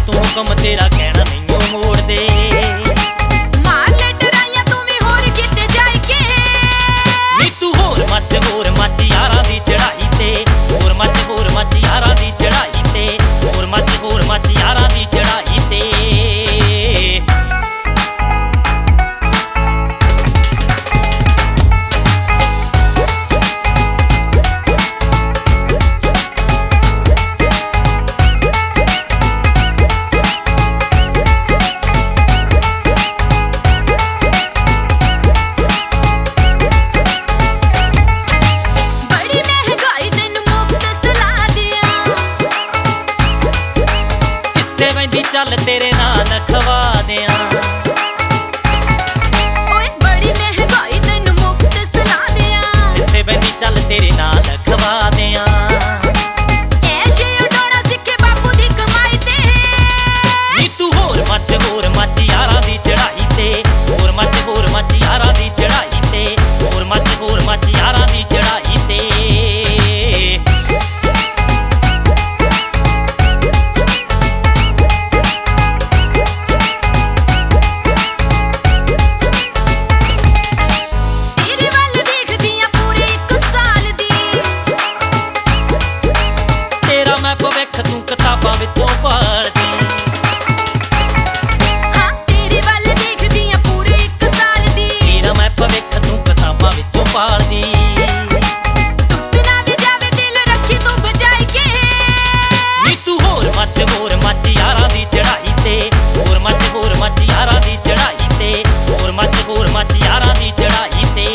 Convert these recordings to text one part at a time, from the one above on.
तू हुक्म तेरा कहना नहीं मोड़ दे। मार ले टराइया तू भी होर किते जाए के नी तू होर मच यारां दी चढ़ाई ते, होर मच यारां दी चढ़ाई ते, होर मच यारां दी चढ़ाई ते। चल तेरे नाल खवा दियां, ओए बड़ी महंगाई तैनू मुफ्त सला दियां, किसे बंदी चल तेरे नाल खवा दियां। ऐशे उड़ाना सिखे बापू दी कमाई ते नी तू होर मच यारां दी चढ़ाई ते, होर मच यारां दी चढ़ाई ते, होर मच यारां दी चढ़ाई ते। भविख तू किताबां विचों पढ़दी, हां तेरे वल देखदी आ पूरे 1 साल दी। तेरा मैं भविख तू किताबां विचों पढ़दी। टुट ना भी जावे दिल रखी तू बचाई के नी तू होर मच यारां दी चढ़ाई ते, होर मच यारां दी चढ़ाई ते, होर मच यारां दी चढ़ाई ते।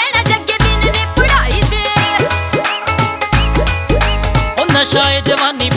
नशा ए जवानी